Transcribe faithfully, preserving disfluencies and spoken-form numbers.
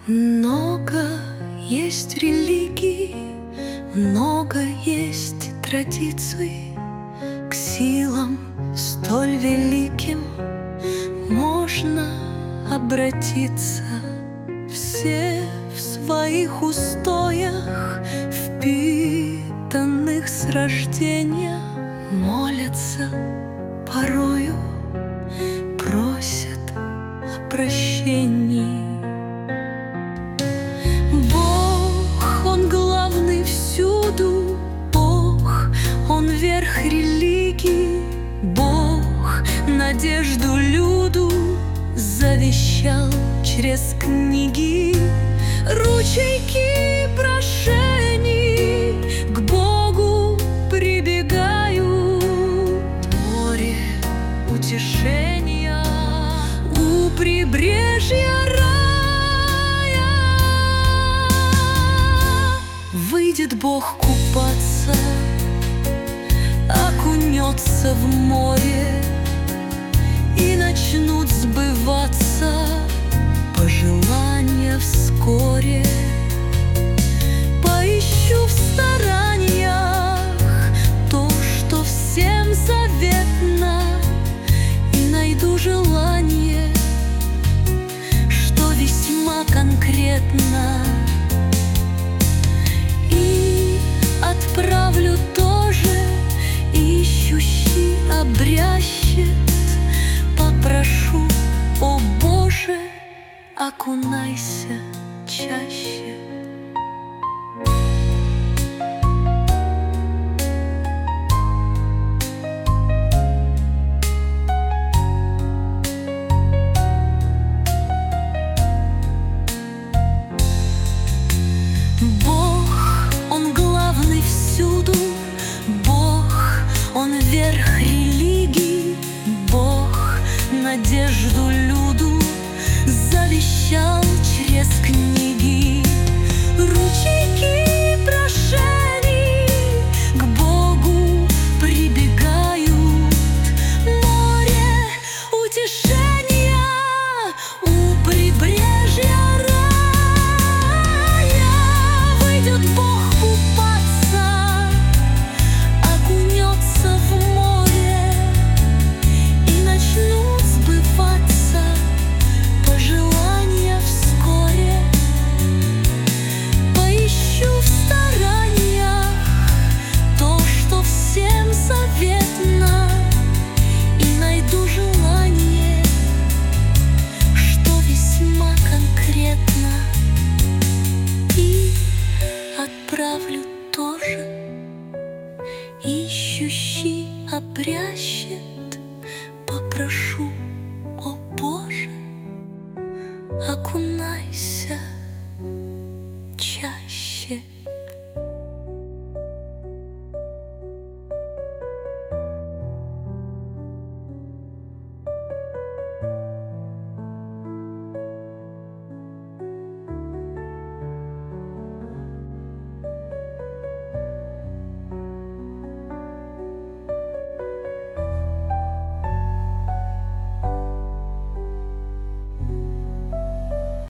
Много есть религий, много есть традиций. К силам столь великим можно обратиться. Все в своих устоях, впитанных с рождения, молятся порою, просят о прощении. Бог, Он главный всюду, Бог, Он верх религии, Бог надежду люду завещал через книги. Ручейки прошений к Богу прибегают, море утешения у прибрежья рая. Выйдет Бог купаться, окунется в море, и начнут сбываться пожелания вскоре. Поищу в стараниях то, что всем заветно, и найду желание, что весьма конкретно, и отправлю тоже ищущий обрящет. Попрошу: о Боже, окунайся чаще. Бог, Он главный всюду, Бог, Он верх религии, Бог надежду люду завещал через книги. Ручейки прошений к Богу прибегают, море утешения у прибрежья рая. Выйдет Бог купаться, окунется в море, и начнут сбываться пожелания вскоре. Поищу в стараниях то, что всем заветно, и найду желание, что весьма конкретно, и отправлю тоже ищущий обрящет. Попрошу: о Боже, окунайся